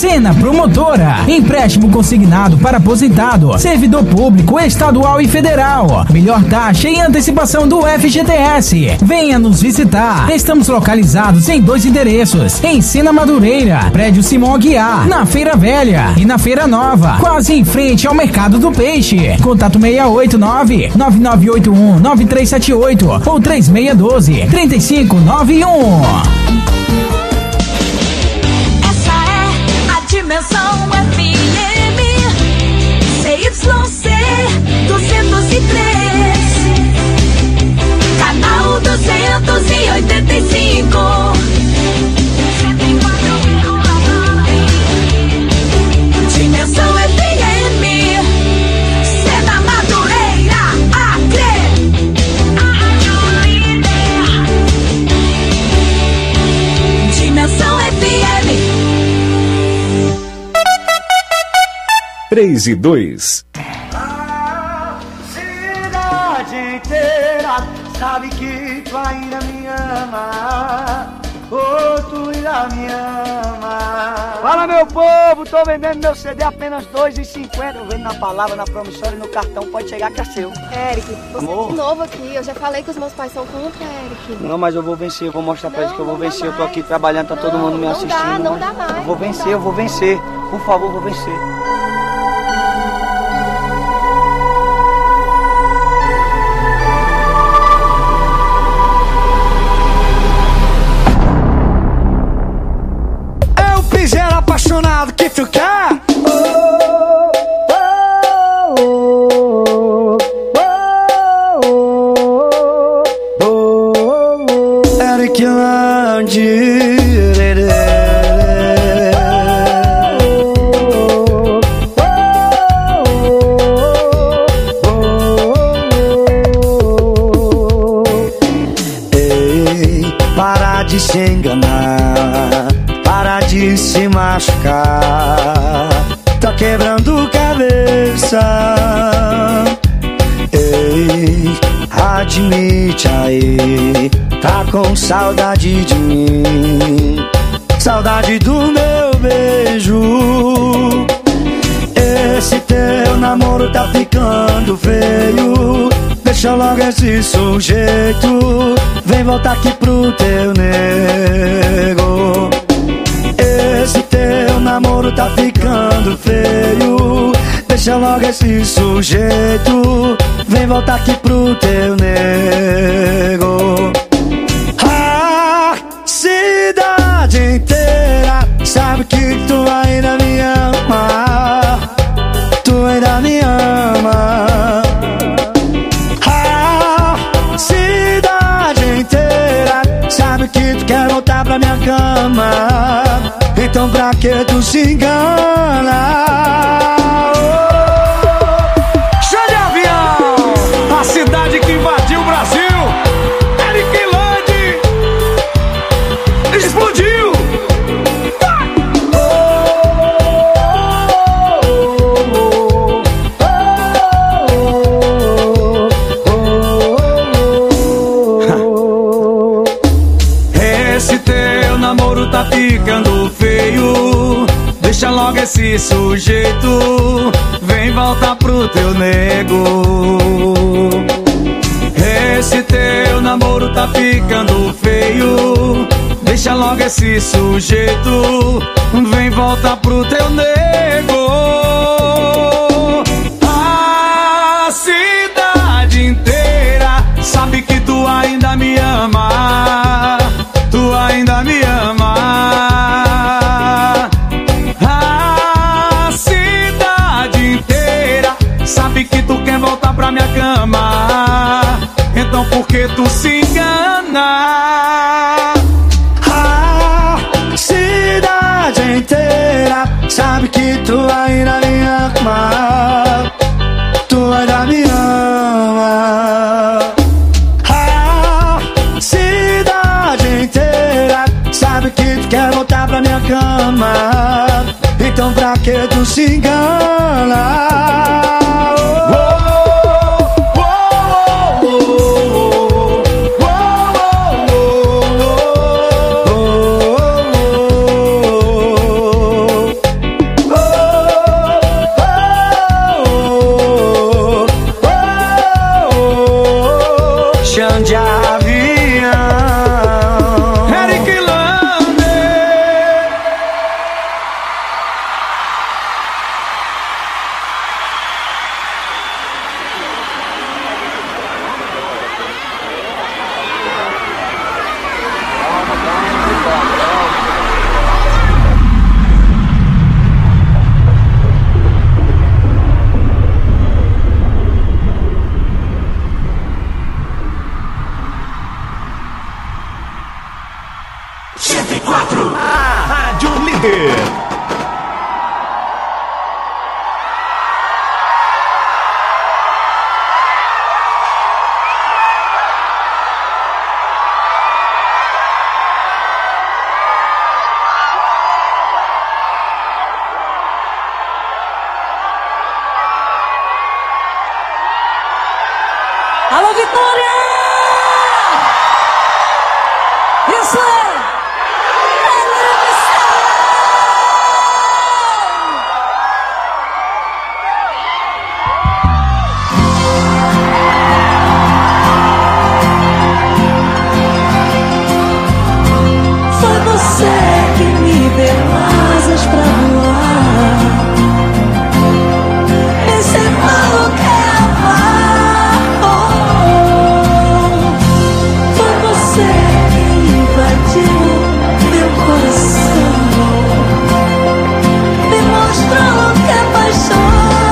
Sena Promotora, empréstimo consignado para aposentado, servidor público estadual e federal, melhor taxa e antecipação do FGTS. Venha nos visitar. Estamos localizados em 2 endereços, em Sena Madureira, prédio Simão Aguiar, na Feira Velha e na Feira Nova, quase em frente ao Mercado do Peixe. Contato 689-9981-9378 ou 3612-3591. Dimensão FM CYC 203, canal 285, Dimensão FM, Sena Madureira, Acre, Dimensão FM. 3 e 2. A cidade inteira sabe que tu ainda me ama. Oh, tu ainda me ama. Fala, meu povo, tô vendendo meu CD apenas R$2,50. Eu vendo na palavra, na promissória e no cartão, pode chegar que é seu. Eric, você é de novo aqui. Eu já falei que os meus pais são contra, Eric. Não, mas eu vou vencer, eu vou mostrar pra eles que eu vou vencer. Eu tô aqui trabalhando, tá todo mundo me assistindo. Não dá mais. Eu vou vencer, eu vou vencer. Por favor, eu vou vencer. Apaixonado que tu quer. Eric Landi. Ei, para de se enganar, para de se machucar, tá quebrando cabeça. Ei, admite aí, tá com saudade de mim, saudade do meu beijo. Esse teu namoro tá ficando feio, deixa logo esse sujeito, vem voltar aqui pro teu nego. Esse teu namoro tá ficando feio, deixa logo esse sujeito, vem voltar aqui pro teu nego. A cidade inteira sabe que tu ainda me ama, tu ainda me ama. A cidade inteira sabe que tu quer voltar pra minha cama, então pra que tu se engana? Show de avião! A cidade que invadiu o Brasil, Eric Landi, explodiu! Esse teu namoro tá ficando feio, deixa logo esse sujeito, vem voltar pro teu nego. Esse teu namoro tá ficando feio, deixa logo esse sujeito, vem voltar pro teu nego. A cidade inteira sabe que tu ainda me ama, tu ainda me ama. A cidade inteira sabe que tu quer voltar pra minha cama, então por que tu se engana? A cidade inteira sabe que tu ainda me ama, tu ainda me ama. A cidade inteira sabe que tu quer voltar pra minha cama, então pra que tu se engana? Alô, Vitória! Isso é! Foi você que me deu asas pra voar, ensinou o que é amar. Foi você que invadiu meu coração, me mostrou o que é paixão.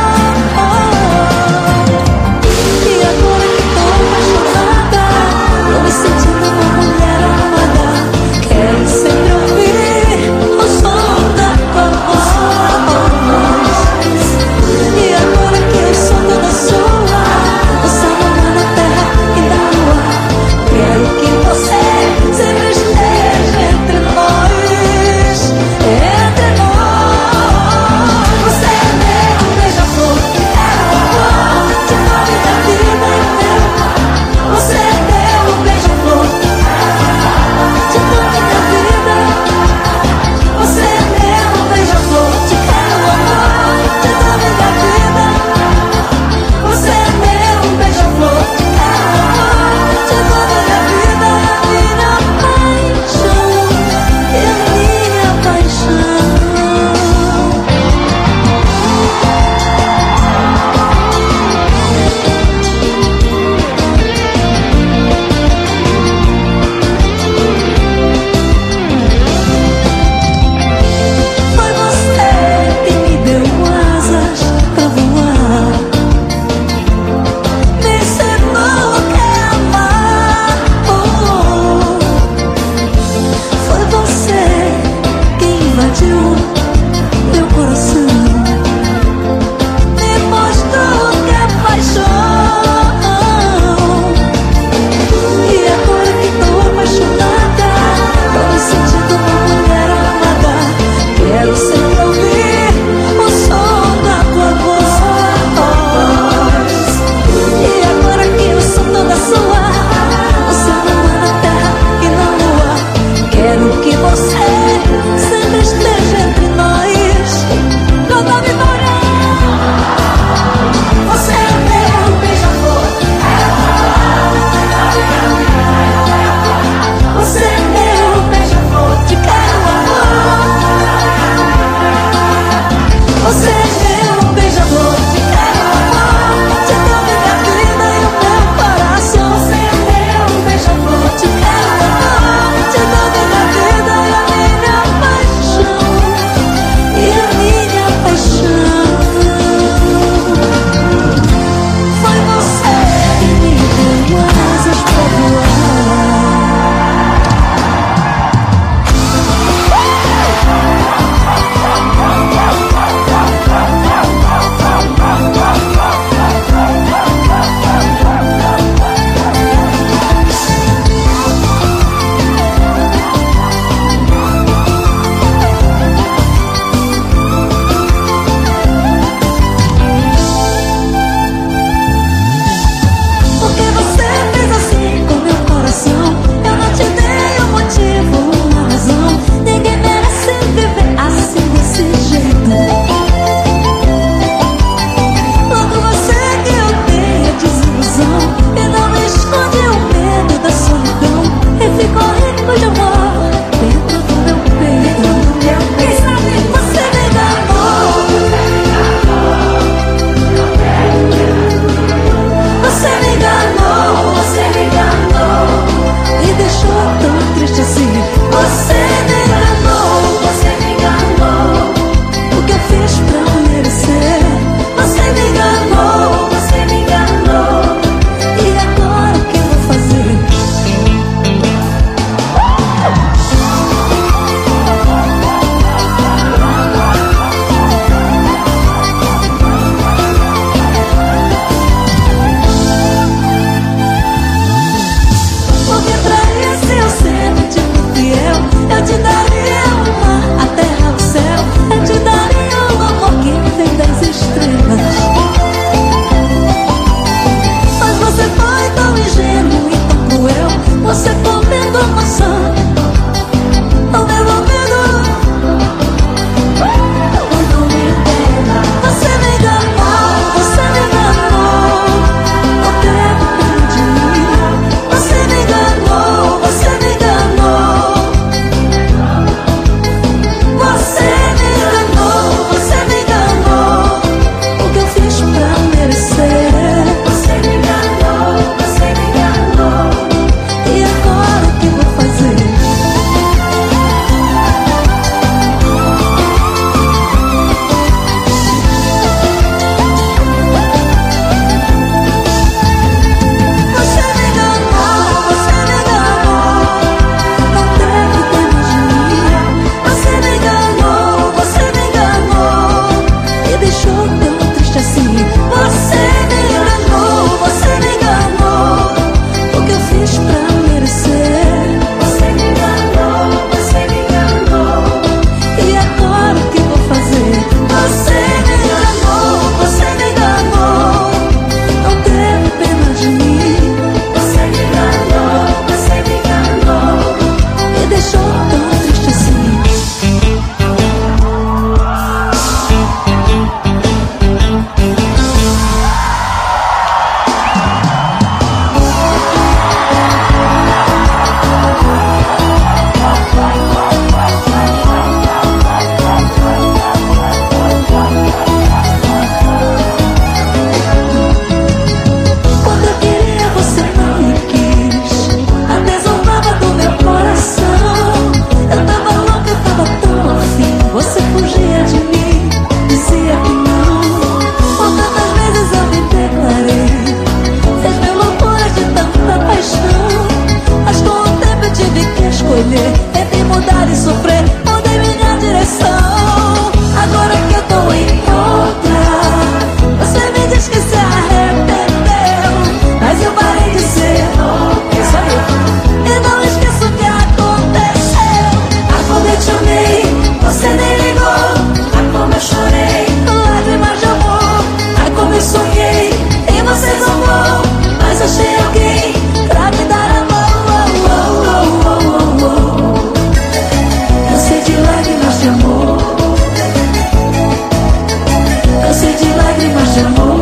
E agora que tô apaixonada, tô me sentindo uma mulher amada. Quero sempre ouvir o som da tua voz. E agora que eu sou toda sua, você mora na terra e na lua. Quero que você sempre esteja entre nós, entre nós. Você é meu beija-flor, é o amor de nome da vida inteira. Você é meu beija-flor, de nome da vida. Você é meu beija-flor, te quero amor, de nome da vida. Você é meu beija-flor, é o amor, de nome da vida. Minha paixão, é minha paixão. Foi você que me deu asas pra voar, me ensinou o que é amar. Foi você que invadiu meu coração, me mostrou o que é paixão. E agora que tô apaixonada, tô me sentindo uma mulher amada. Quero sempre ouvir o som da tua voz. E agora que eu sou toda sua, você mora na terra e na lua. Quero que você sempre esteja entre fugia de mim, dizia que não. Por tantas vezes eu me declarei, fez mil loucuras de tanta paixão. Mas com o tempo eu tive que escolher entre mudar e sofrer, mudei minha direção. Agora que eu tô em outra, você me diz que se arrependeu, mas eu parei de ser isso aí. E não esqueço o que aconteceu. Ah, como eu te amei, você nem ligou. Ah, como eu chorei, lágrimas de amor. Ah, como eu sonhei, e você zombou, mas achei alguém pra me dar a mão. Cansei de lágrimas de amor, cansei de lágrimas de amor.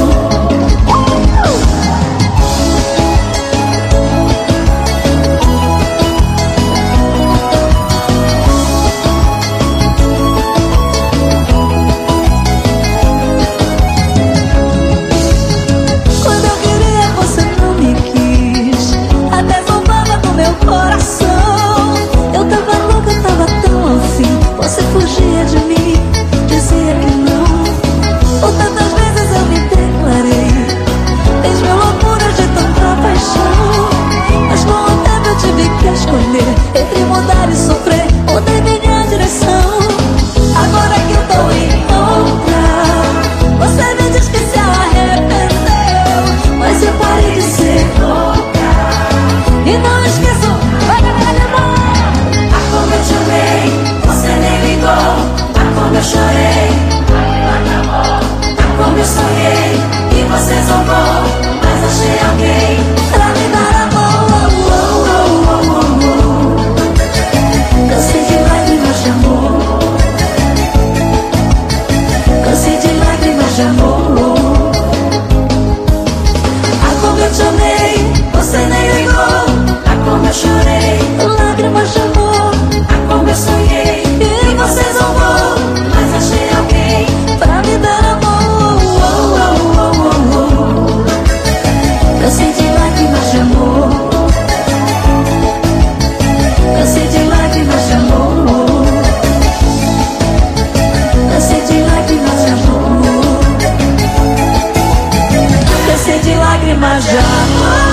Quando eu queria você não me quis, até zombava do meu coração. Eu tava louca, tava tão ao fim, você fugia de mim, dizia que não. Por tantas vezes eu me declarei, fez mil loucuras de tanta paixão. Mas com o tempo eu tive que escolher entre mudar e sofrer, mudei minha direção. Agora que eu tô em outra, você me diz que se arrependeu, mas eu parei de ser louca. E não esqueço, vai me levar. Ah, como eu te amei, você nem ligou. Ah, como eu chorei, como eu sonhei, e você zombou, mas achei alguém pra me dar a mão. Cansei de lágrimas de amor, cansei de lágrimas de amor. Ah, como eu te amei, você nem ligou. Ah, como eu chorei, lágrimas de amor. Ah, como eu sonhei, e você zombou, mas achei alguém pra me dar a mão. Cansei de lágrimas de amor, cansei de lágrimas de amor, cansei de lágrimas de amor, cansei de lágrimas de amor.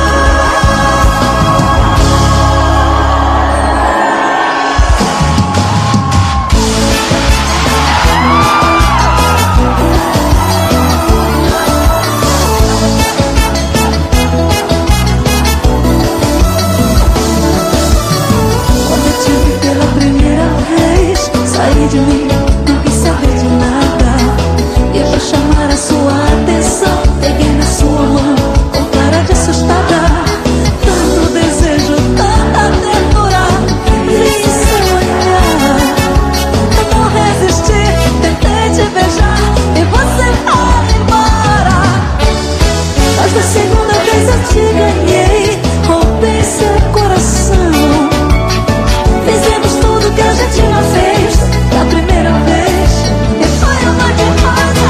Quando eu te vi pela primeira vez, saí de mim, não quis saber de nada. E pra chamar a sua atenção, peguei na sua mão, com cara de assustada. Tanto desejo, tanta ternura, vi seu olhar. Eu não resisti, tentei te beijar, e você foi embora. Mas na segunda vez eu te ganhei, roubei seu coração. Fizemos tudo que a gente não fez da primeira vez, e foi uma demais.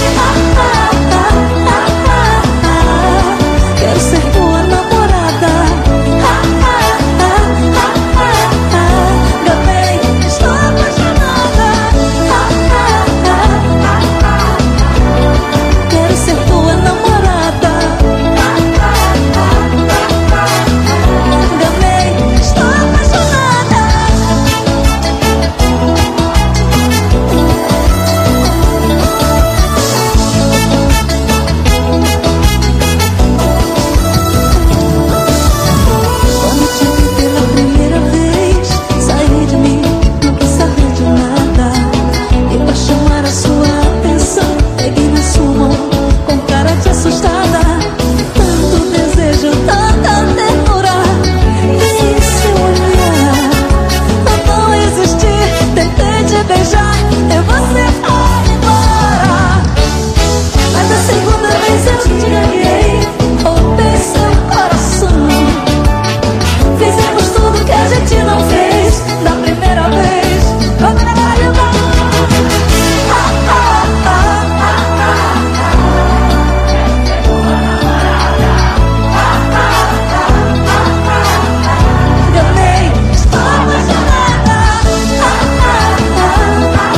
Quero ser tua namorada. Gamei, estou apaixonada. Quero ser tua namorada. Gamei, estou apaixonada. Quando te vi pela primeira vez, saí de mim, não quis saber de nada. E pra chamar a sua atenção, peguei na sua mão, com cara de assustada. Tanto desejo, tanta ternura, vi seu olhar. Eu não resisti, tentei te beijar, e você foi embora. Mas a segunda vez eu te ganhei, roubei seu coração. Fizemos tudo que a gente não fez da primeira vez. Vamos levar de volta. Gamei, estou apaixonada.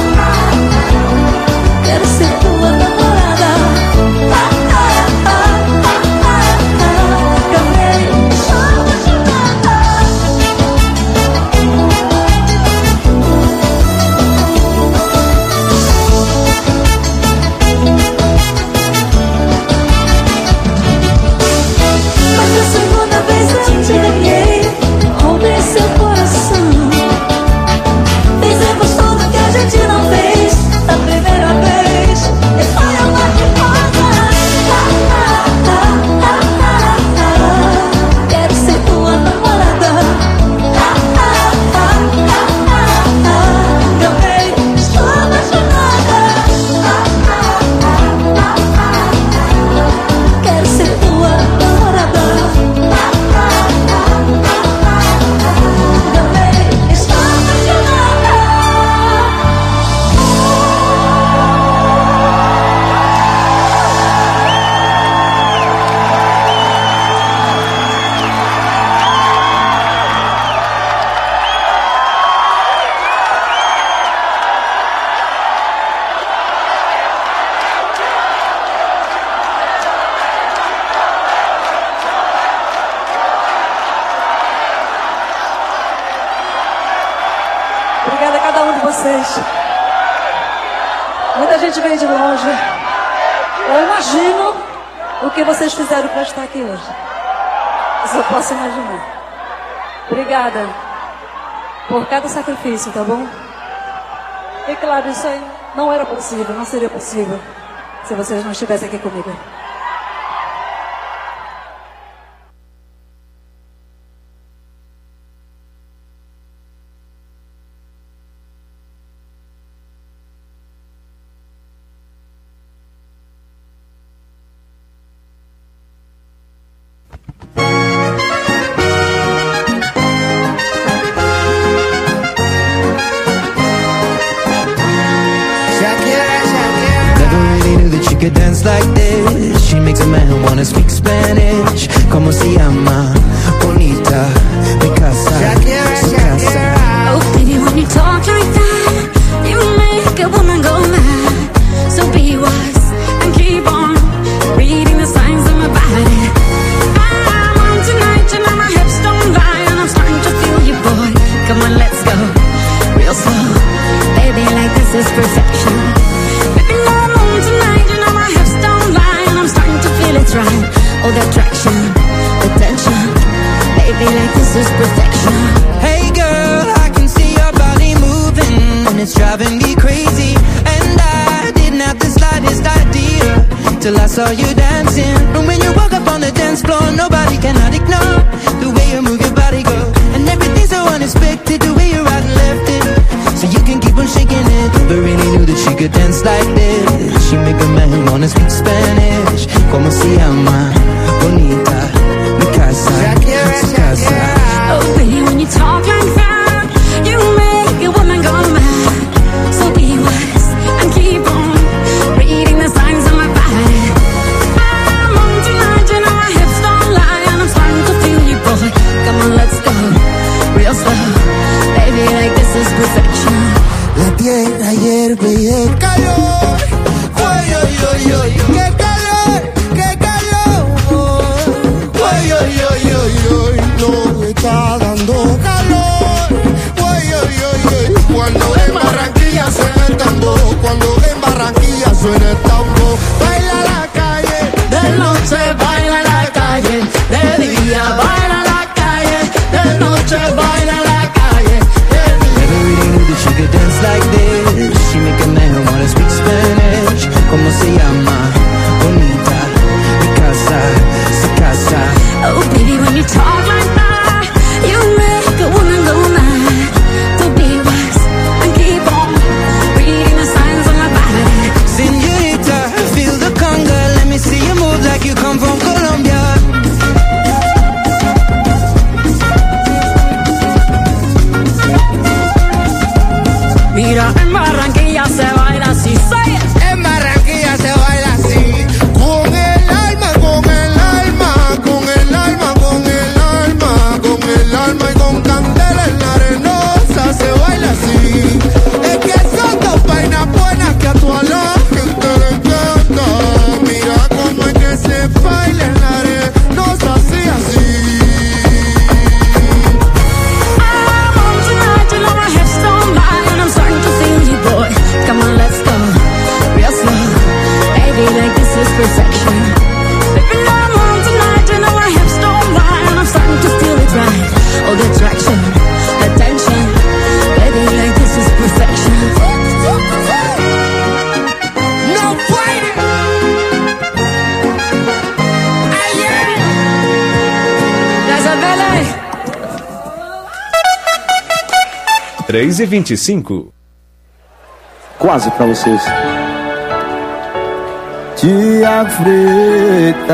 vocês. Muita gente veio de longe. Eu imagino o que vocês fizeram para estar aqui hoje. Isso eu posso imaginar. Obrigada por cada sacrifício, tá bom? E claro, isso aí não era possível, não seria possível se vocês não estivessem aqui comigo. Could dance like this. She makes a man wanna speak Spanish. Como se llama? Bonita, mi casa, su casa. Oh baby, when you talk like that, you make a woman go mad. So be wise and keep on reading the signs of my body. I'm on tonight, you know my hips don't lie, and I'm starting to feel you, boy. Come on, let's go real slow, baby, like this is perfection. Baby, no, I'm on tonight, you know my hips don't lie, and I'm starting to feel it's right. Oh, the attraction, the tension, baby, like this is perfection. Hey girl, I can see your body moving, and it's driving me crazy. And I didn't have the slightest idea till I saw you dancing. And when you walk up on the dance floor, nobody cannot ignore the way you move your body, girl. And everything's so unexpected, the way you right and left it, so you can keep on shaking it. Never really knew that she could dance like this. She make a man wanna speak Spanish. Como se llama? Bonita, mi casa, su casa. Oh baby, when you talk like that, you make a woman go mad. So be wise and keep on reading the signs of my body. I'm on tonight, you know my hips don't lie, and I'm starting to feel you, boy. Come on, let's go real slow, baby, like this is perfection. La tierra hierve y el calor. Ay, ay, ay, ay, qué calor, qué calor. Ay, ay, ay, ay, ay, no está dando calor. Ay, ay, ay, ay, cuando en Barranquilla suena el tambor, cuando en Barranquilla suena el tambor. Baila la calle, de noche baila la calle, de día baila la calle, de noche baila la calle. Never really knew that she could dance like this. She make a man wanna speak Spanish. Como se llama? Bonita, mi casa, su casa. Oh baby, when you talk like that, you make a woman go mad. So be wise and keep on reading the signs on my body. Señorita, feel the conga. Let me see you move like you come from Colombia. Mira, en Barranquilla se baila así, say it. En Barranquilla se baila así. Con el alma, con el alma, con el alma, con el alma, con el alma y con candela en la arenosa se baila así. Es que son dos vainas buenas que a toda la gente le encanta. Mira cómo es que se baila en la arenosa así, así. I'm on tonight, you know my hips don't lie, and I'm starting to feel you, boy. Come on, let's go real slow, baby, like this is perfection. Baby, no, I'm on tonight, you know my hips don't lie, and I'm starting to feel it right. Oh, the attraction, the tension, baby, like this is perfection. No fighting. Ay, yeah. Casa Bele. 3h25. Quase pra vocês. Tiago Freitas.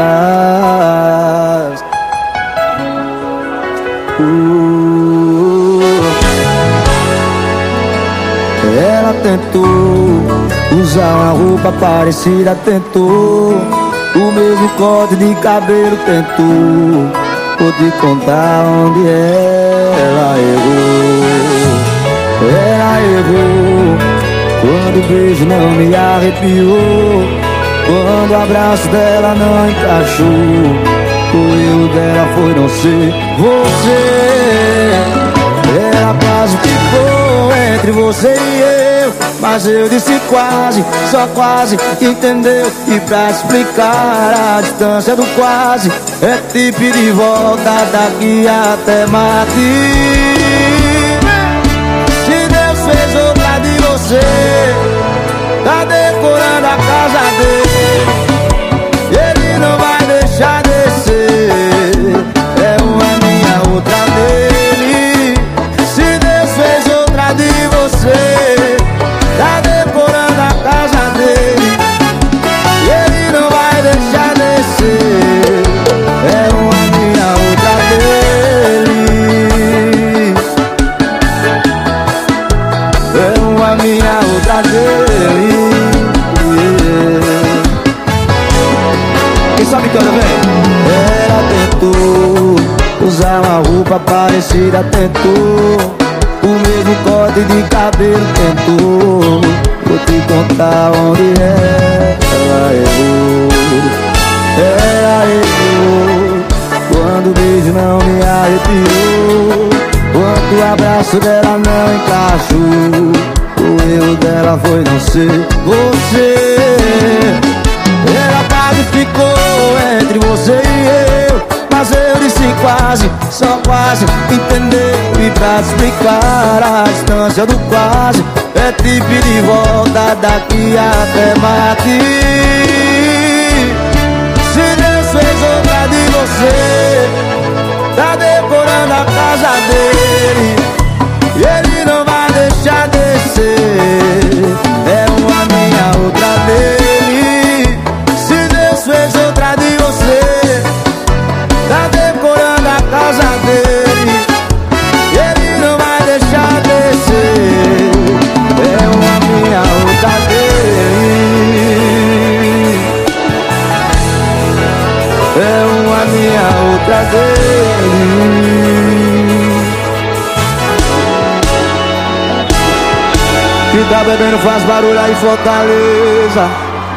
Ela tentou usar uma roupa parecida, tentou o mesmo corte de cabelo, tentou. Vou te contar onde ela errou. Ela errou quando o beijo não me arrepiou, quando o abraço dela não encaixou. O erro dela foi não ser você. Ela quase ficou entre você e eu, mas eu disse quase, só quase, entendeu? E pra explicar a distância do quase, é te pedir de volta daqui até Marte. Se Deus fez outra de você, tá decorando a casa dele, ele não vai deixar descer. É uma minha, outra dele. Se Deus fez outra de você, tá decorando a casa dele, ele não vai deixar descer. É uma minha, outra dele. É uma minha, outra dele. Quem sabe canta bem? Ela tentou usar uma roupa parecida, tentou o mesmo corte de cabelo, tentou. Vou te contar onde ela errou. Ela errou quando o beijo não me arrepiou, quando o abraço dela não encaixou. O erro dela foi não ser você. Ela quase ficou entre você e eu, mas eu disse quase, só quase, entendeu? E pra explicar a distância do quase, é te pedir de volta daqui até Marte. Se Deus fez outra de você, tá decorando a casa dele, e ele não vai deixar descer. É uma minha, outra dele. Se Deus fez outra de você, tá decorando a casa dele, e ele não vai deixar descer. É uma minha, outra dele. É uma minha, outra dele. Que tá bebendo faz barulho aí, Fortaleza.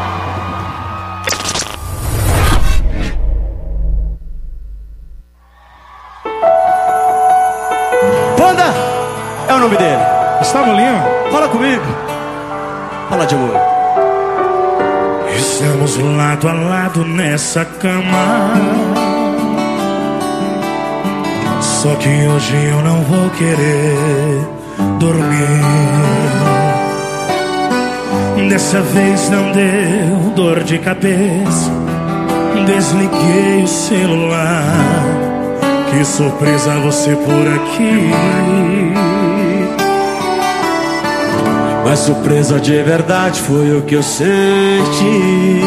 Panda é o nome dele. Gustavo Lima. Fala comigo. Fala de amor. Estamos lado a lado nessa cama, só que hoje eu não vou querer dormir. Dessa vez não deu dor de cabeça, desliguei o celular. Que surpresa você por aqui. Mas surpresa de verdade foi o que eu senti.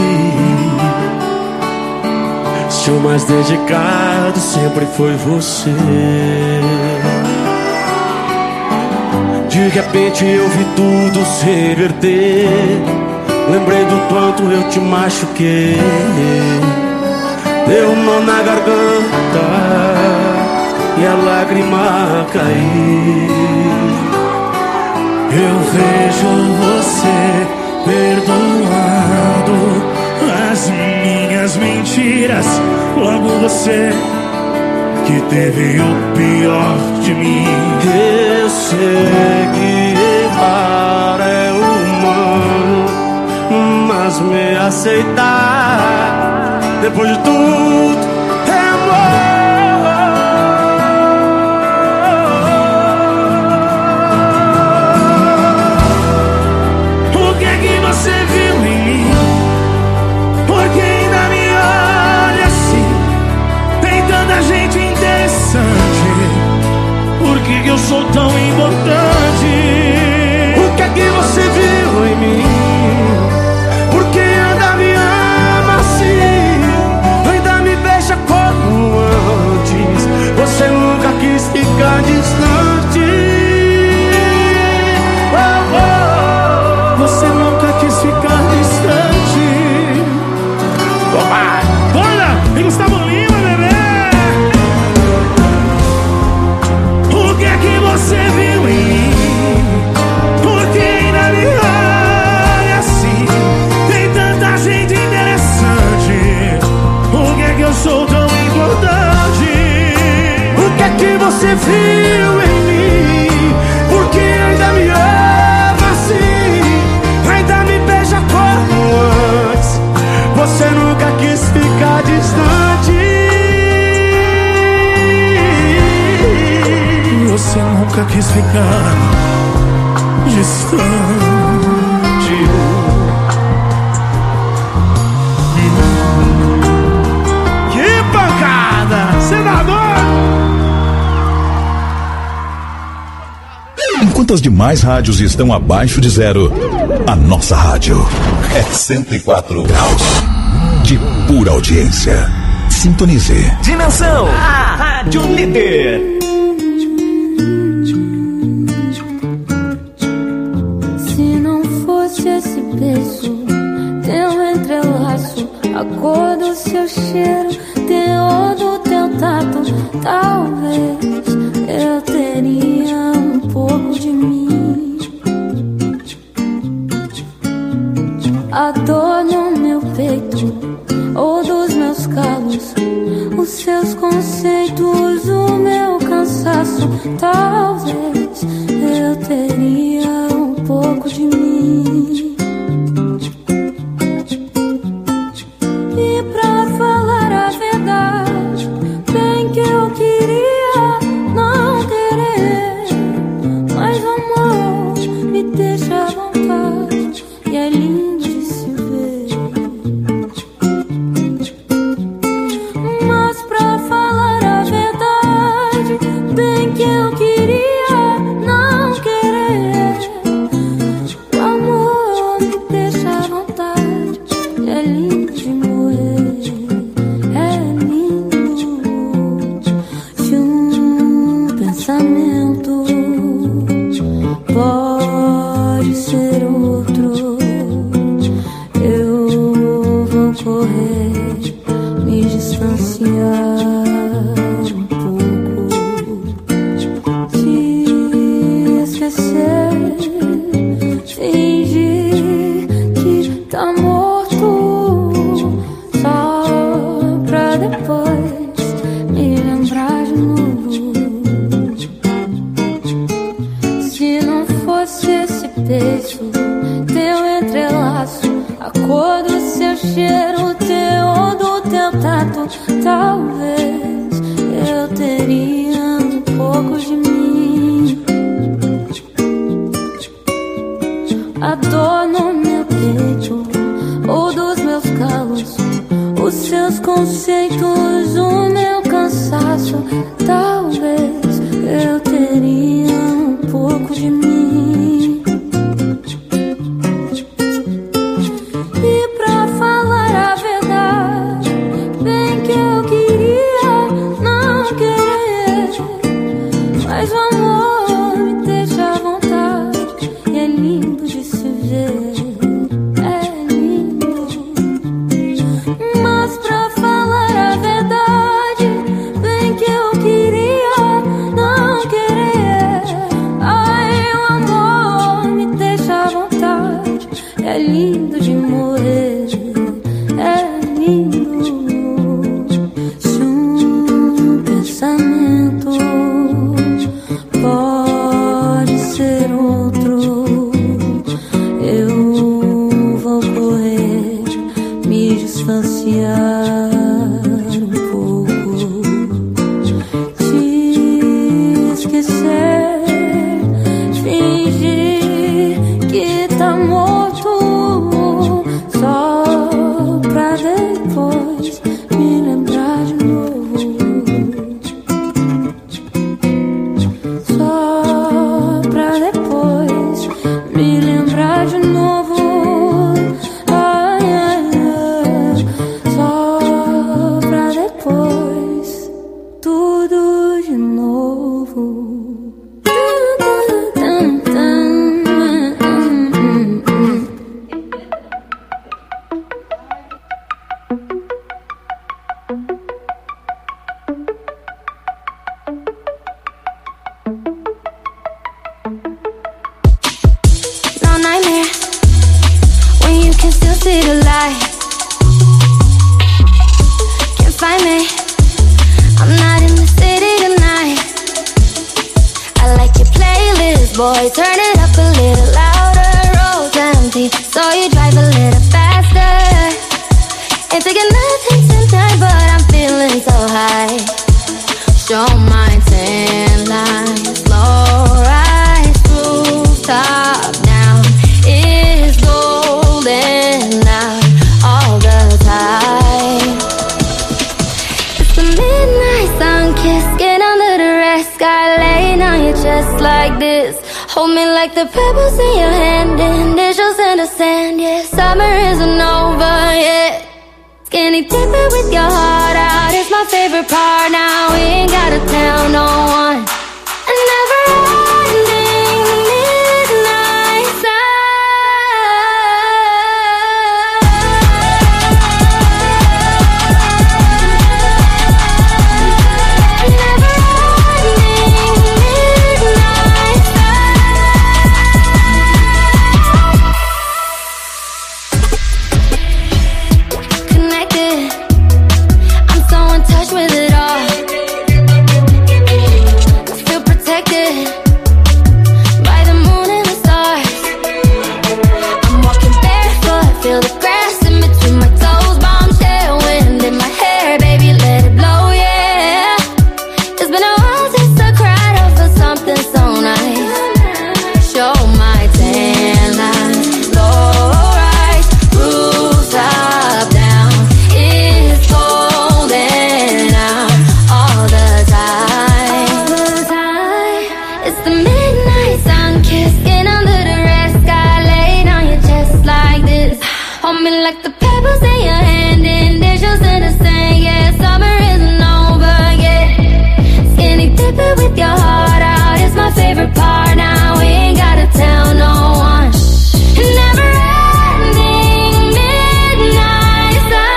Se o mais dedicado sempre foi você. De repente eu vi tudo se reverter. Lembrei do quanto eu te machuquei. Deu um nó na garganta e a lágrima caiu. Eu vejo você perdoando as minhas mentiras. Logo você que teve o pior de mim. Eu sei que errar é humano, mas me aceitar depois de tudo é amor. O que é que você viu em mim? Por que ainda me olha assim? Tem tanta gente interessante. Por que eu sou tão importante? O que é que você viu em mim? Por que ainda me ama assim? Ainda me beija nunca quis ficar distante. Que pancada, senador! Enquanto as demais rádios estão abaixo de zero, a nossa rádio é 104 graus de pura audiência. Sintonize. Dimensão, a Rádio Líder. Se não fosse esse beijo, teu entrelaço, a cor do seu cheiro, teor do teu tato, talvez eu teria um pouco de mim. A dor no meu peito ou dos meus calos, os seus conceitos, o meu cansaço, talvez eu teria um pouco de mim. E pra falar a verdade, bem que eu queria não querer, mas o amor me deixa à vontade e é lindo de se ver. Mas pra falar a verdade, bem que eu queria não querer, o amor me deixa à vontade e é lindo de morrer. É lindo se um pensamento pode ser outro. Eu vou correr, me distanciar um pouco, te esquecer, fingir que tá morto, só pra depois me lembrar de novo. Se não fosse esse beijo, teu entrelaço, a cor do seu cheiro, o teor do teu tato, talvez eu teria um pouco de mim. A dor no meu peito ou dos meus calos, os seus conceitos, o meu cansaço, talvez eu teria um pouco de mim. E pra falar a verdade, bem que eu queria não querer, mas o amor me deixa à vontade e é lindo de se ver. É lindo. Mas pra falar a verdade, bem que eu queria não querer, ai, o amor me deixa à vontade, é lindo de morrer. É lindo se um pensamento pode ser outro. Eu vou correr, me distanciar um pouco, te esquecer, fingir que tá morto, só pra depois me lembrar de novo. Só pra depois me lembrar de novo. Ai, ai, ai. Só pra depois tudo de novo. No nightmare when you can still see the light. Can't find me, I'm not in the city tonight. I like your playlist, boy, turn it up a little louder. Roads empty, so you drive a little faster. Ain't taking nothing tonight, but I'm feeling so high. Show my tan line slow me like the pebbles in your hand and initials in the sand. Yeah, summer isn't over yet. Skinny dipping with your heart out is my favorite part. Now we ain't gotta tell no one. A never-ending midnight sun. With it all, feel protected by the moon and the stars. I'm walking barefoot, feel the grass in between my toes. Bombshell wind in my hair, baby, let it blow, yeah. It's been a while since I cried over something so nice. Show my tan lines, low rise, roofs up, down. It's golden out all the time. It's the midnight sun kissing under the red sky, laid on your chest like this. Hold me like the pebbles in your hand, initials in the sand. Yeah, summer isn't over yet. Skinny dipping with your heart out is my favorite part. Now we ain't gotta tell no one. Never-ending midnight sun.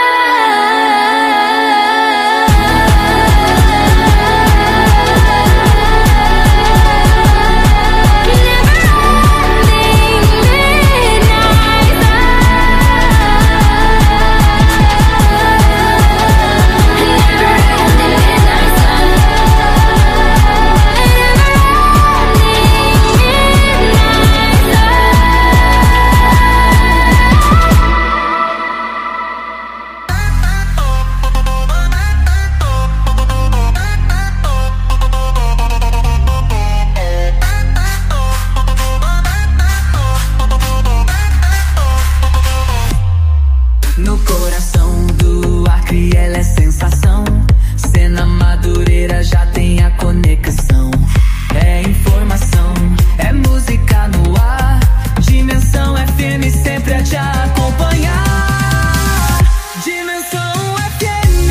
No coração do Acre ela é sensação. Cena Madureira já tem a conexão. É informação, é música no ar. Dimensão FM sempre a te acompanhar. Dimensão FM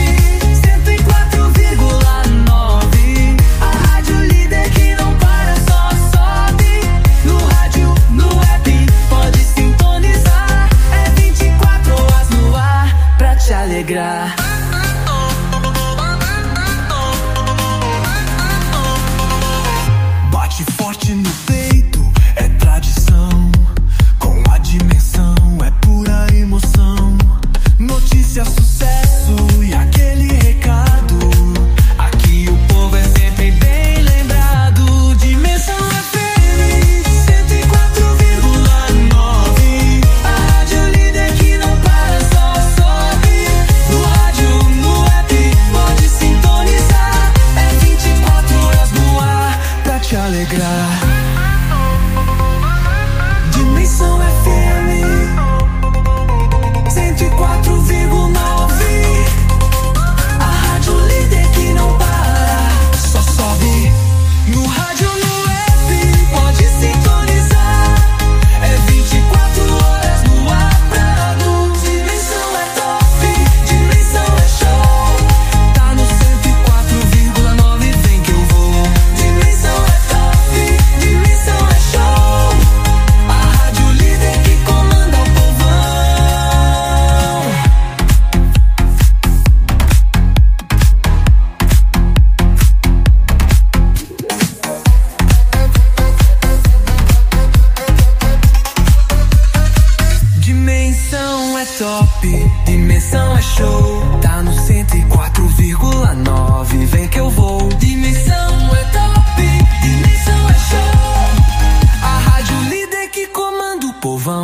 104,9. A rádio líder que não para, só sobe. No rádio, no app, pode sintonizar. É 24 horas no ar pra te alegrar. Bate forte no peito, é tradição. Com a dimensão, é pura emoção. Notícia, sucesso e aquele recado. Aqui o povo é sempre bem lembrado. Dimensão FM 104,9. A rádio líder que não para, só sobe. No rádio, no app, pode sintonizar. É 24 horas no ar pra te alegrar. Dimensão FM 104,9. A rádio líder que não para, só sobe. No rádio, no app, pode sintonizar. É 24 horas no ar pra luz. Dimensão é top, dimensão é show. Tá no 104,9, vem que eu vou. Dimensão é top, dimensão é show. A rádio líder que comanda o povão. Dimensão é top, dimensão é show. Tá no 104,9, vem que eu vou. Dimensão é top, dimensão é show. A rádio líder que comanda o povão.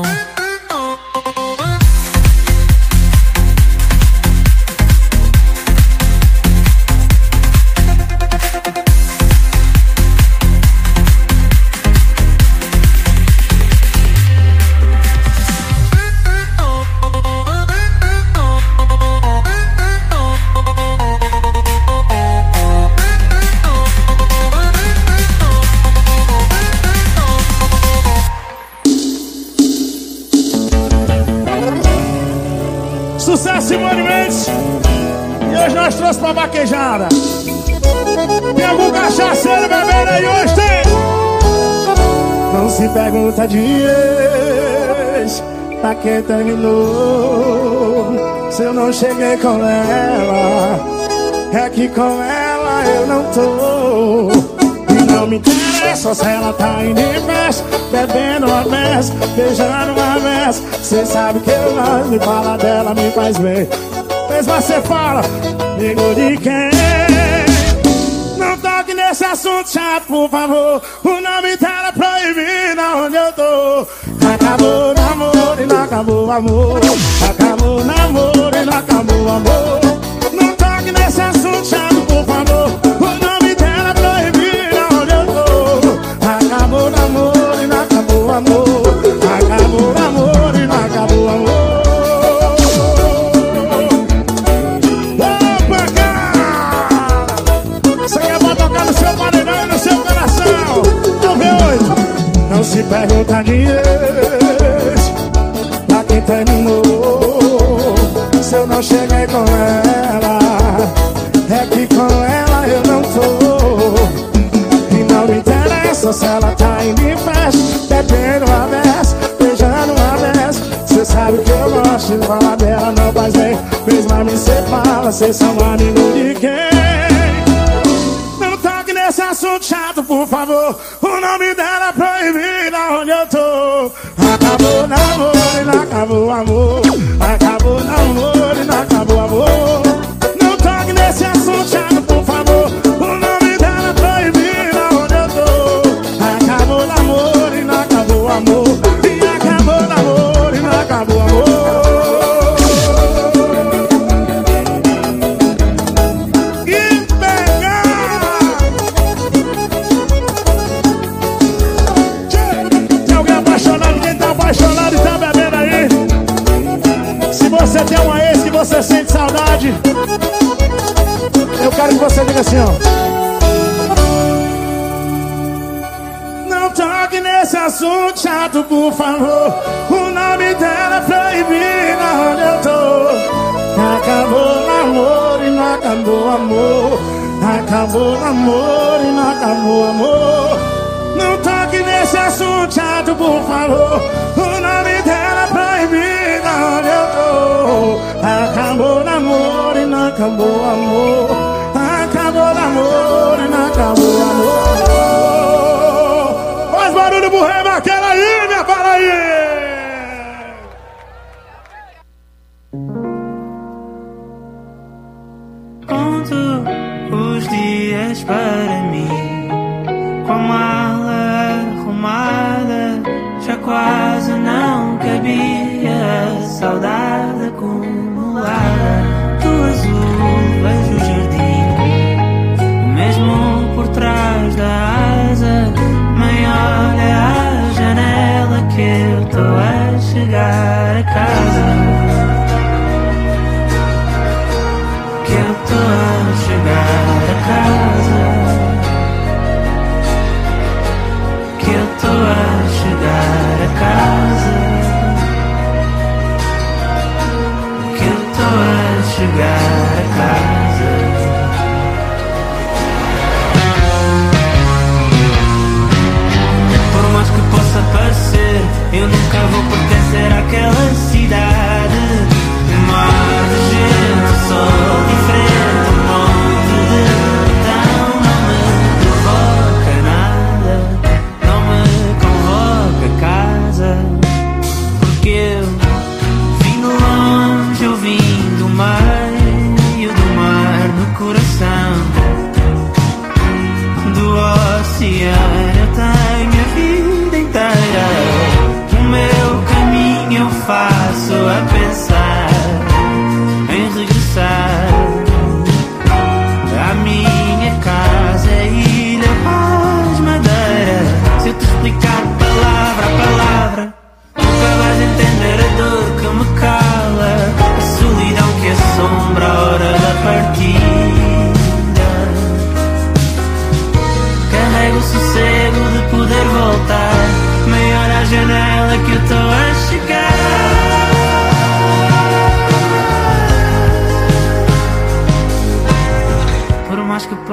Sucesso, Simone Mendes. E hoje nós trouxemos pra vaquejada. Tem algum cachaceiro bebendo aí hoje? Tem? Não se pergunta de ex, pra quem terminou. Se eu não cheguei com ela, é que com ela eu não tô. E não me interessa se ela tá indo em festa, bebendo uma mesa, beijando uma mesa. Cê sabe que eu gosto, me fala dela, me faz bem. Mas você fala, amigo de quem? Não toque nesse assunto chato, por favor. O nome dela é proibido onde eu tô. Acabou o namoro e não acabou o amor. Acabou o namoro e não acabou o amor. Não toque nesse assunto chato, por favor. O nome dela é proibido onde eu tô. Acabou o namoro e não acabou o amor. Acabou o namoro e não acabou o amor. Não se pergunta de ex, pra quem terminou. Se eu não cheguei com ela, é que com ela eu não tô. E não me interessa se ela tá indo em festa, bebendo uma vez, beijando uma vez. Cê sabe que eu gosto de falar dela, não faz bem. Mesmo a mim cê fala, cês são amigos de quem? Esse assunto chato, por favor. O nome dela é proibido onde eu tô. Acabou o namoro e não acabou o amor. Acabou o namoro e não acabou o amor. Não toque nesse assunto chato, por favor. O nome dela é proibido onde eu tô. Acabou o namoro e não acabou o amor. E acabou o namoro e não acabou o amor. Apaixonado e tá bebendo aí. Se você tem uma ex que você sente saudade, eu quero que você diga assim, ó. Não toque nesse assunto chato, por favor. O nome dela é proibido onde eu tô. Acabou o namoro e não acabou o amor. Acabou o namoro e não acabou o amor. Não toque nesse assunto chato, por favor. O nome dela é proibido onde eu tô. Acabou o namoro e não acabou o amor. Acabou o namoro e não acabou o amor. Faz barulho pro rei Maquera aí, minha Paraíba. Conto os dias para mim, com a mala arrumada, já quase não cabia a saudade acumulada. Do azul vejo o jardim, mesmo por trás da asa. Mãe, olha a janela que eu tô a chegar a casa. Que eu tô a chegar a casa. Que eu tô a chegar a casa. Que eu tô a chegar a casa. Por mais que possa parecer, eu nunca vou pertencer àquela cidade. Um mar de gente, sol diferente, um monte de botão. Não me provoca nada, não me convoca a casa. Porque eu vim de longe, eu vim do meio do mar no coração do oceano. Eu tenho a vida inteira, o meu caminho eu faço a pensar em regressar à minha casa, Ilha Paz Madeira. Se eu te explicar palavra a palavra, nunca vais entender a dor que me cala, a solidão que assombra a hora da partida. Carrego o sossego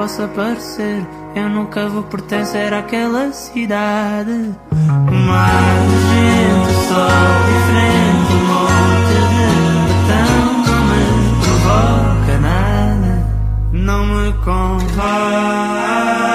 possa parecer, eu nunca vou pertencer àquela cidade. Mar, gente, sol diferente, um monte de betão. Não me provoca nada, não me convoca.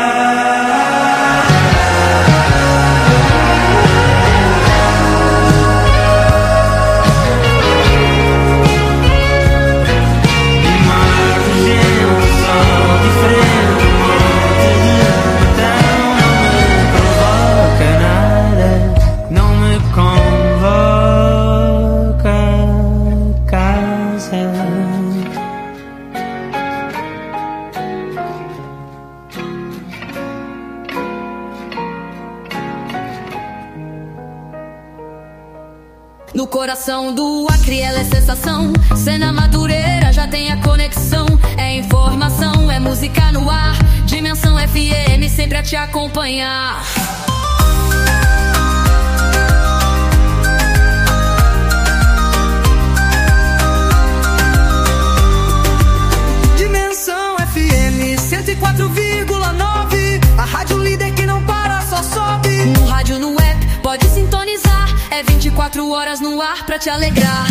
No coração do Acre ela é sensação. Cena Madureira já tem a conexão. É informação, é música no ar. Dimensão FM sempre a te acompanhar. Dimensão FM 104,9. A rádio líder que não para, só sobe. No rádio, no app, pode sintonizar. É 24 horas no ar pra te alegrar.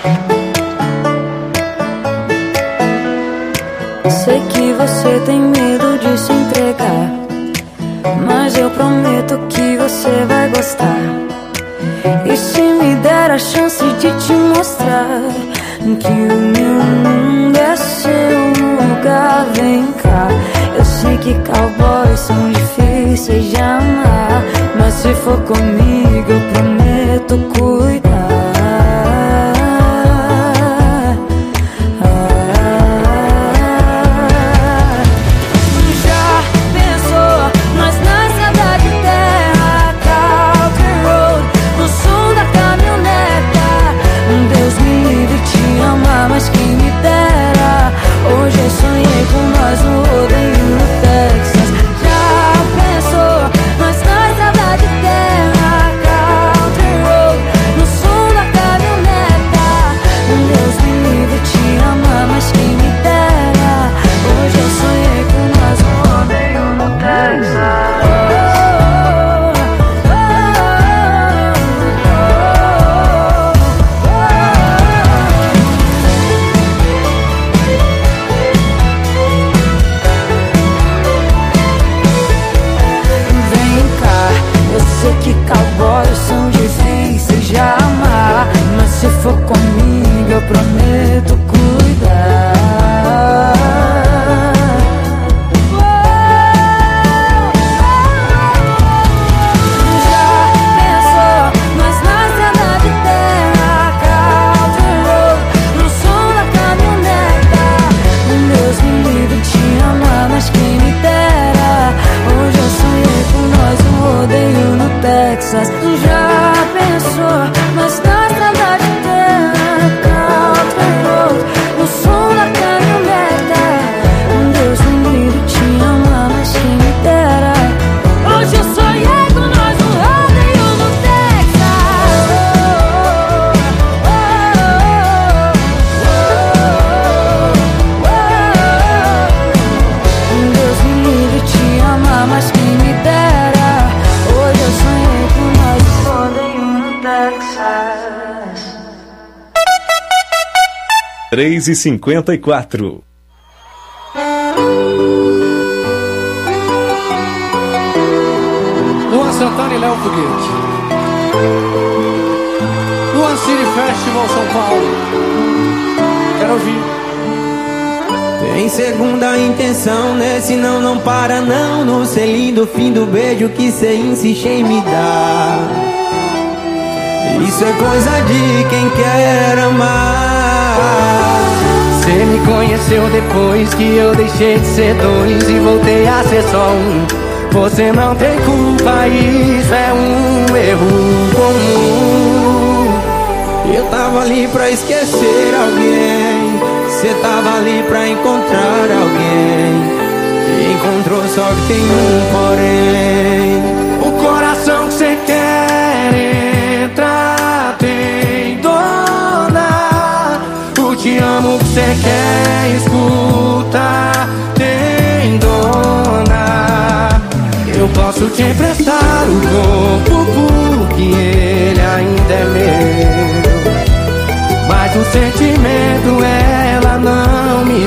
Sei que você tem medo de se entregar, mas eu prometo que você vai gostar. E se me der a chance de te mostrar que o meu mundo é seu lugar, vem cá. Eu sei que cowboys são difíceis de amar, mas se for comigo eu prometo cuidar. Mas quem me dera, hoje eu sonhei com nós no rodeio no Texas. Já pensou, nós na estrada de terra, country road, no som da caminhoneta. Deus me livre te amar, mas quem me dera, hoje eu sonhei com nós no rodeio no Texas. Que cowboys são difíceis de amar, mas se for comigo eu prometo cuidar. Já pensou, nós na estrada de terra, country road, no som da caminhoneta. Deus me livre te amar, mas quem me dera, hoje eu sonhei com nós um rodeio no Texas. Já pensou, mas na estrada de terra, country road, no som da caminhoneta. Deus me livre te amar, mas quem me dera, hoje eu sonhei com nós um rodeio no Texas. Deus me livre te amar, mas quem me dera, hoje eu sonhei com nós um rodeio no Texas. 3h54. Luan Santana e Léo Foguete. Luan City Festival São Paulo. Quero ouvir. Tem segunda intenção, né? Senão não para não. No selinho do fim do beijo que cê insiste em me dar. Isso é coisa de quem quer amar. Cê me conheceu depois que eu deixei de ser dois e voltei a ser só um. Você não tem culpa, isso é um erro comum. Eu tava ali pra esquecer alguém, cê tava ali pra encontrar alguém. E encontrou só que tem um porém. O coração que cê quer entrar tem dona. O te amo que cê quer escutar tem dona. Eu posso te emprestar o corpo porque ele ainda é meu, mas o sentimento ela não me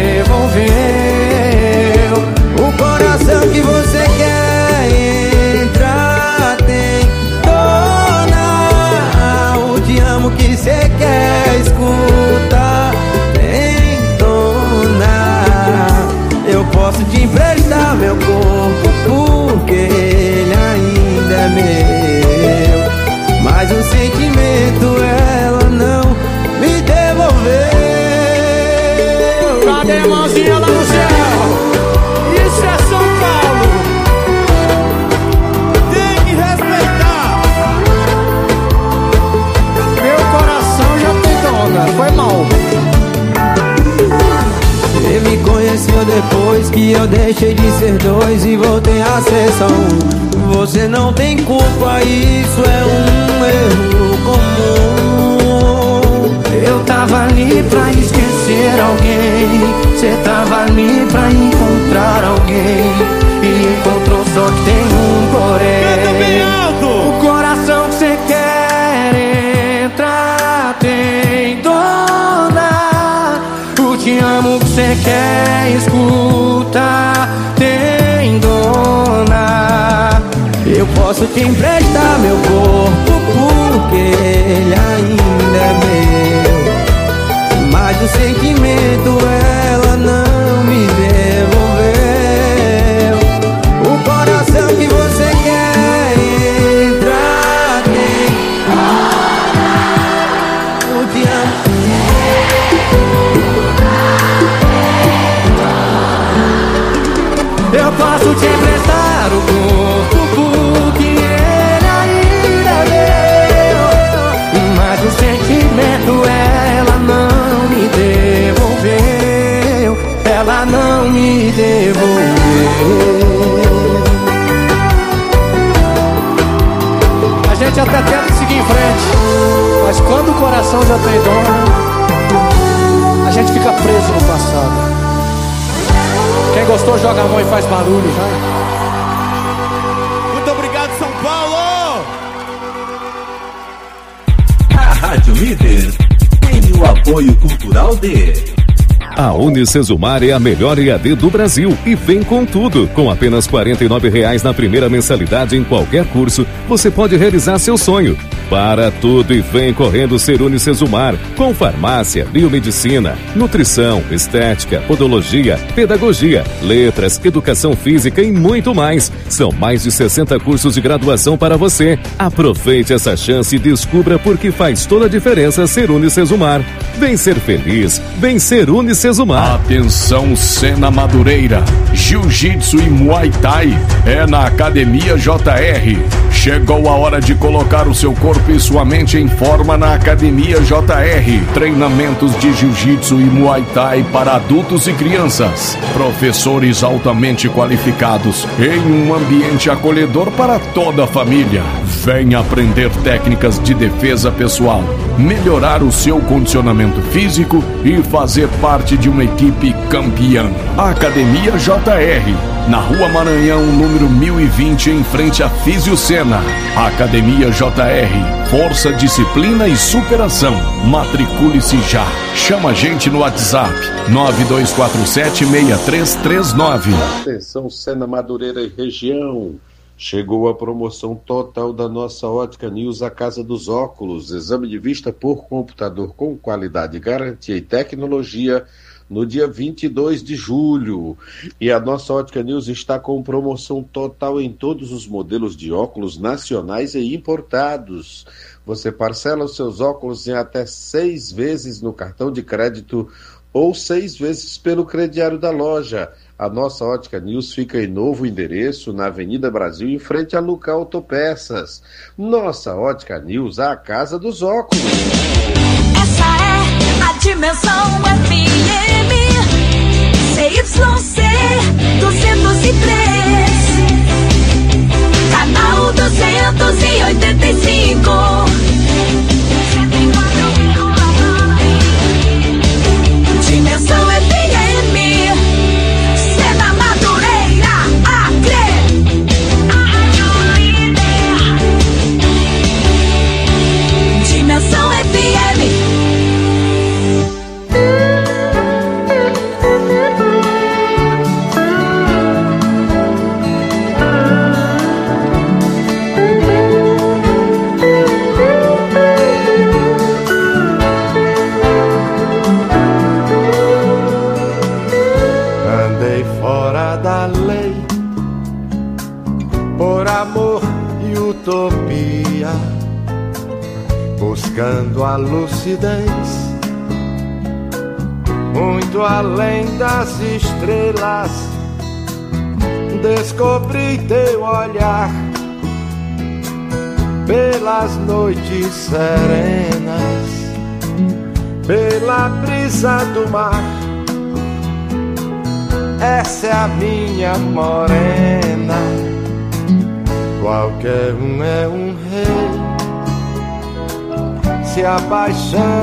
devolveu. O coração que você quer entrar tem dona. O te amo que você quer escutar tem dona. Eu posso te emprestar meu corpo porque ele ainda é meu, mas o sentimento ela não me devolveu. Cadê a mãozinha lá no céu? Isso é São Paulo. Tem que respeitar. Meu coração já tem dona. Foi mal. Você me conheceu depois que eu deixei de ser dois e voltei a ser só um. Você não tem culpa, isso é um erro comum. Eu tava ali pra esquecer alguém, cê tava ali pra encontrar alguém. E encontrou só que tem um porém. O coração que cê quer entrar tem dor. você quer escutar, tem dona. Eu posso te emprestar meu corpo porque ele ainda é meu, mas o sentimento ela não me devolveu. O coração que você quer entrar tem. Eu te amo. Eu posso te emprestar o corpo porque ele ainda é meu, mas o sentimento ela não me devolveu. Ela não me devolveu. A gente até tenta seguir em frente, mas quando o coração já tem dono, a gente fica preso no passado. Quem gostou joga a mão e faz barulho, vai. Muito obrigado, São Paulo! A Rádio Líder tem o apoio cultural de... A Unicesumar é a melhor EAD do Brasil e vem com tudo. Com apenas R$ 49,00 na primeira mensalidade em qualquer curso, você pode realizar seu sonho. Para tudo e vem correndo ser Unicesumar, com farmácia, biomedicina, nutrição, estética, podologia, pedagogia, letras, educação física e muito mais. São mais de 60 cursos de graduação para você. Aproveite essa chance e descubra por que faz toda a diferença ser Unicesumar. Vem ser feliz, vem ser Unicesumar. Atenção, Cena Madureira, Jiu-Jitsu e Muay Thai é na Academia JR. Chegou a hora de colocar o seu corpo e sua mente em forma na Academia JR. Treinamentos de Jiu-Jitsu e Muay Thai para adultos e crianças. Professores altamente qualificados em um ambiente acolhedor para toda a família. Venha aprender técnicas de defesa pessoal, melhorar o seu condicionamento físico e fazer parte de uma equipe campeã. Academia JR, na Rua Maranhão, número 1020, em frente a Fisiocena. Academia JR, força, disciplina e superação. Matricule-se já. Chama a gente no WhatsApp 9247-6339. Atenção, Cena Madureira e região. Chegou a promoção total da nossa Ótica News, a Casa dos Óculos. Exame de vista por computador com qualidade, garantia e tecnologia no dia 22 de julho. E a nossa Ótica News está com promoção total em todos os modelos de óculos nacionais e importados. Você parcela os seus óculos em até 6 vezes no cartão de crédito ou 6 vezes pelo crediário da loja. A nossa Ótica News fica em novo endereço, na Avenida Brasil, em frente a Luca Autopeças. Nossa Ótica News, a casa dos óculos. Essa é a Dimensão FM CYC 203, canal 285. Dimensão FM, Cena Madureira, Acre. Dimensão FM. Andei fora da lei, por amor e utopia, buscando a lucidez, muito além das estrelas. Descobri teu olhar pelas noites serenas, pela brisa do mar. Essa é a minha morena, qualquer um é um rei, se a paixão